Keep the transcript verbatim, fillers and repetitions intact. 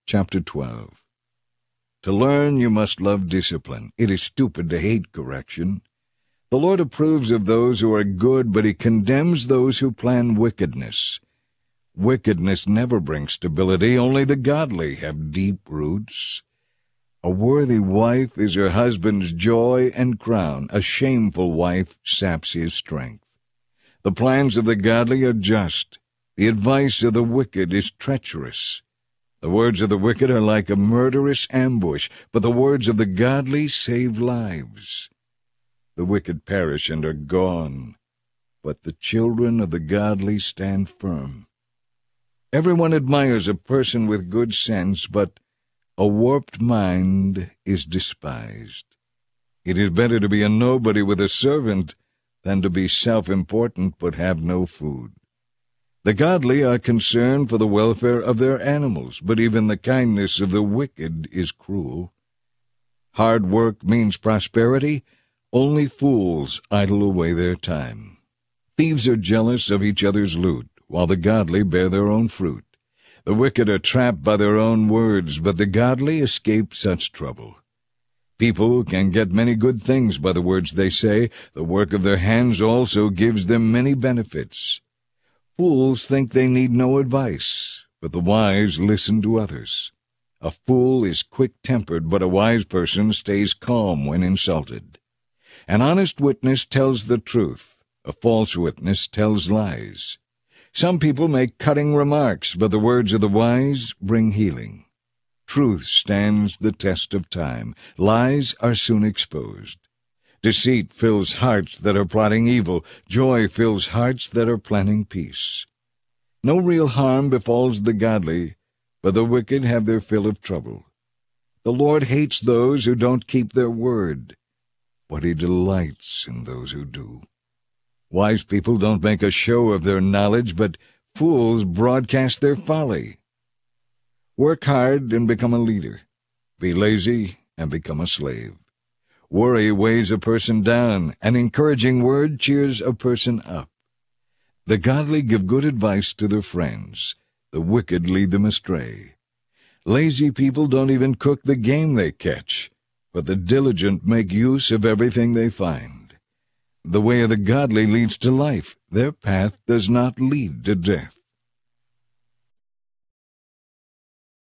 chapter twelve. To learn, you must love discipline. It is stupid to hate correction. The Lord approves of those who are good, but he condemns those who plan wickedness. Wickedness never brings stability. Only the godly have deep roots. A worthy wife is her husband's joy and crown. A shameful wife saps his strength. The plans of the godly are just. The advice of the wicked is treacherous. The words of the wicked are like a murderous ambush, but the words of the godly save lives. The wicked perish and are gone, but the children of the godly stand firm. Everyone admires a person with good sense, but a warped mind is despised. It is better to be a nobody with a servant than to be self-important but have no food. The godly are concerned for the welfare of their animals, but even the kindness of the wicked is cruel. Hard work means prosperity. Only fools idle away their time. Thieves are jealous of each other's loot, while the godly bear their own fruit. The wicked are trapped by their own words, but the godly escape such trouble. People can get many good things by the words they say. The work of their hands also gives them many benefits. Fools think they need no advice, but the wise listen to others. A fool is quick-tempered, but a wise person stays calm when insulted. An honest witness tells the truth. A false witness tells lies. Some people make cutting remarks, but the words of the wise bring healing. Truth stands the test of time. Lies are soon exposed. Deceit fills hearts that are plotting evil. Joy fills hearts that are planning peace. No real harm befalls the godly, but the wicked have their fill of trouble. The Lord hates those who don't keep their word, but he delights in those who do. Wise people don't make a show of their knowledge, but fools broadcast their folly. Work hard and become a leader. Be lazy and become a slave. Worry weighs a person down. An encouraging word cheers a person up. The godly give good advice to their friends. The wicked lead them astray. Lazy people don't even cook the game they catch, but the diligent make use of everything they find. The way of the godly leads to life. Their path does not lead to death.